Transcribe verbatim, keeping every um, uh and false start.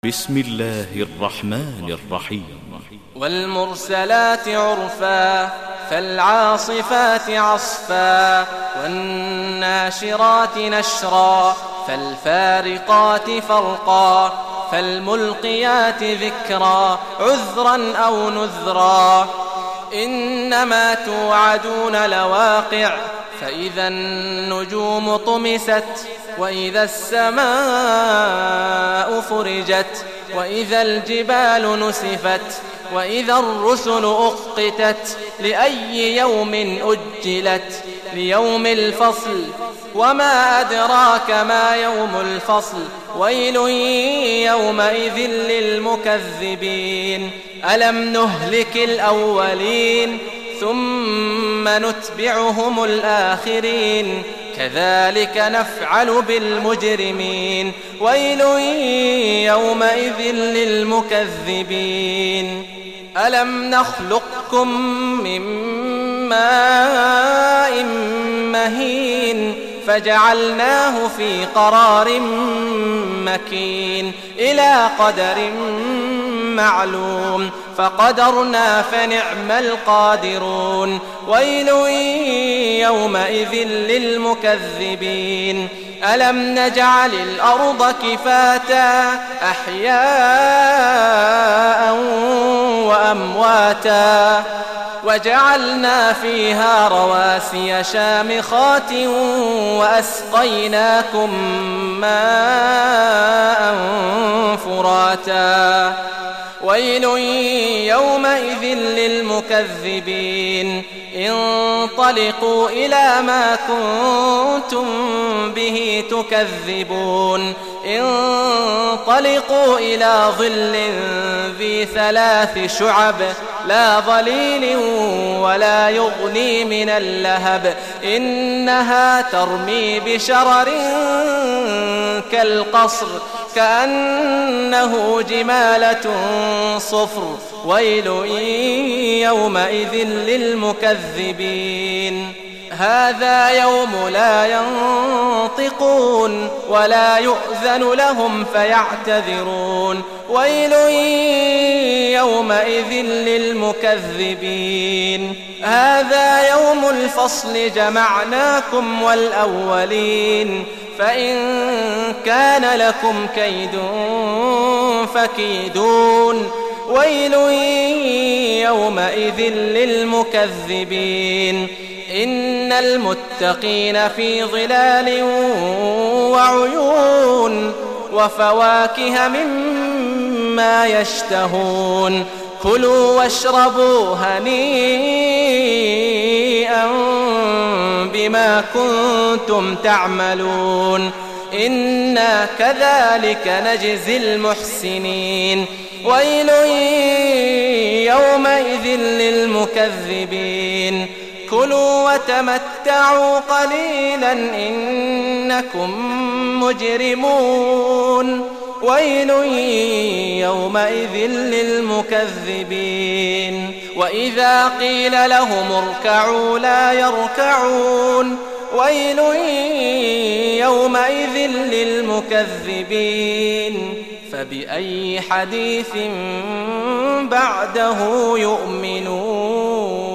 بسم الله الرحمن الرحيم. والمرسلات عرفا فالعاصفات عصفا والناشرات نشرا فالفارقات فرقا فالملقيات ذكرا عذرا أو نذرا إنما توعدون لواقع فإذا النجوم طمست وإذا السماء فرجت وإذا الجبال نسفت وإذا الرسل أقتت لأي يوم أجلت ليوم الفصل وما أدراك ما يوم الفصل ويل يومئذ للمكذبين ألم نهلك الأولين ثم نتبعهم الآخرين كذلك نفعل بالمجرمين ويل يومئذ للمكذبين ألم نخلقكم من ماء مهين فجعلناه في قرار مكين إلى قدر معلوم فقدرنا فنعم القادرون ويل يومئذ للمكذبين ألم نجعل الأرض كفاتا أحياء وأمواتا وجعلنا فيها رواسي شامخات وأسقيناكم ماء فراتا ويل يومئذ للمكذبين انطلقوا إلى ما كنتم به تكذبون انطلقوا إلى ظل ذي ثلاث شعب لا ظليل ولا يغني من اللهب إنها ترمي بشرر كالقصر كأنه جمالة صفر ويل يومئذ للمكذبين هذا يوم لا ينطقون ولا يؤذن لهم فيعتذرون ويل يومئذ للمكذبين هذا يوم الفصل جمعناكم والأولين فإن كان لكم كيد فكيدون ويل يومئذ للمكذبين إن المتقين في ظلال وعيون وفواكه مما يشتهون كلوا واشربوا هنيئا بما كنتم تعملون إنا كذلك نجزي المحسنين ويل يومئذ للمكذبين كلوا وتمتعوا قليلا إنكم مجرمون ويل يومئذ للمكذبين وإذا قيل لهم اركعوا لا يركعون ويل يومئذ للمكذبين فبأي حديث بعده يؤمنون.